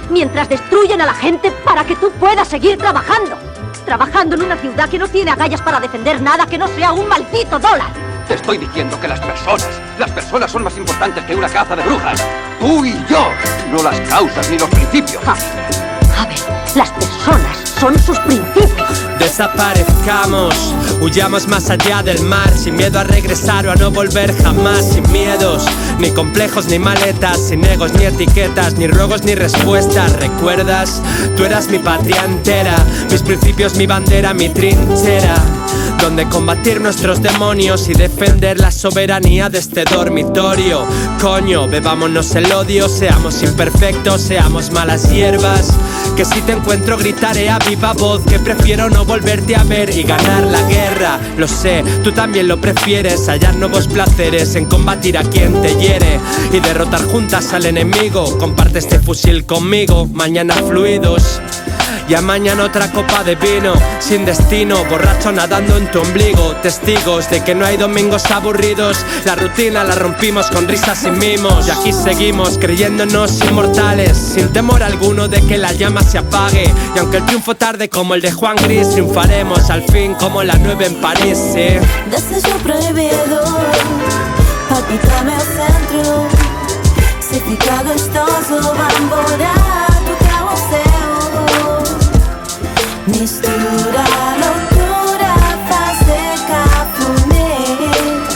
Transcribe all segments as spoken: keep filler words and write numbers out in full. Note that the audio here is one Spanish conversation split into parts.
mientras destruyen a la gente para que tú puedas seguir trabajando. Trabajando en una ciudad que no tiene agallas para defender nada que no sea un maldito dólar. Te estoy diciendo que las personas, las personas son más importantes que una caza de brujas. Tú y yo, no las causas ni los principios. A ver, a ver, las personas son sus principios. Desaparezcamos, huyamos más allá del mar, sin miedo a regresar o a no volver jamás, sin miedos, ni complejos ni maletas, sin egos ni etiquetas, ni ruegos ni respuestas. ¿Recuerdas? Tú eras mi patria entera, mis principios, mi bandera, mi trinchera, donde combatir nuestros demonios y defender la soberanía de este dormitorio. Coño, bebámonos el odio, seamos imperfectos, seamos malas hierbas, que si te encuentro gritaré a viva voz que prefiero no volverte a ver y ganar la guerra. Lo sé, tú también lo prefieres, hallar nuevos placeres en combatir a quien te hiere y derrotar juntas al enemigo. Comparte este fusil conmigo, mañana fluidos. Ya mañana otra copa de vino, sin destino, borracho nadando en tu ombligo. Testigos de que no hay domingos aburridos, la rutina la rompimos con risas y mimos. Y aquí seguimos creyéndonos inmortales, sin temor alguno de que la llama se apague. Y aunque el triunfo tarde como el de Juan Gris, triunfaremos al fin como la nueve en París, ¿sí? Desejo proibido, palpítame al centro. Se fica gostoso, vai embora do carrossel. Mistura loucura, fazer cafuné.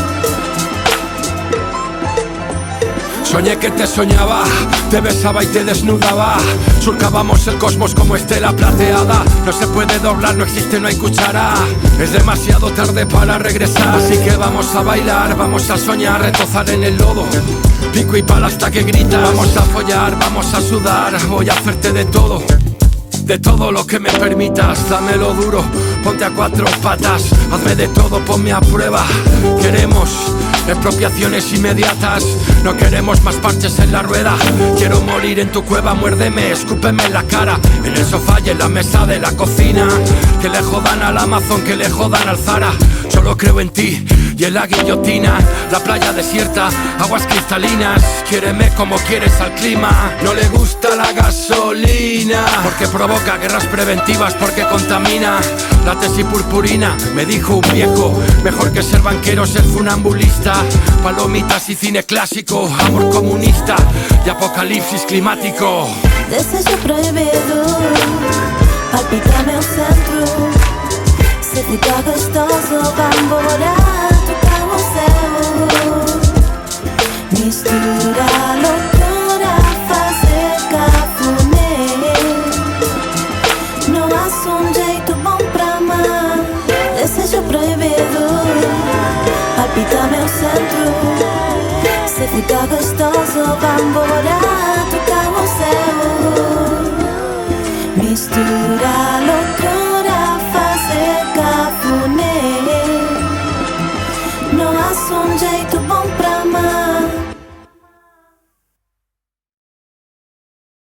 Soñé que te soñaba, te besaba y te desnudaba. Surcábamos el cosmos como estela plateada. No se puede doblar, no existe, no hay cuchara. Es demasiado tarde para regresar, así que vamos a bailar, vamos a soñar, retozar en el lodo. Pico y pala hasta que gritas. Vamos a follar, vamos a sudar, voy a hacerte de todo. De todo lo que me permitas, dámelo duro, ponte a cuatro patas, hazme de todo, ponme a prueba. Queremos expropiaciones inmediatas, no queremos más parches en la rueda. Quiero morir en tu cueva, muérdeme, escúpeme en la cara, en el sofá y en la mesa de la cocina. Que le jodan al Amazon, que le jodan al Zara. Solo creo en ti y en la guillotina. La playa desierta, aguas cristalinas. Quiéreme como quieres al clima. No le gusta la gasolina porque provoca guerras preventivas, porque contamina. La tesis purpurina, me dijo un viejo, mejor que ser banquero, ser funambulista. Palomitas y cine clásico, amor comunista y apocalipsis climático. Desejo proibido, palpítame al centro. Se fica gostoso, vai embora do carrossel. Mistura loucura, fazer cafuné. Não há um jeito bom pra amar. Desejo proibido, palpítame ao centro. Se fica gostoso, vai embora do carrossel. Mistura loucura, fazer cafuné. Não há um jeito bom pra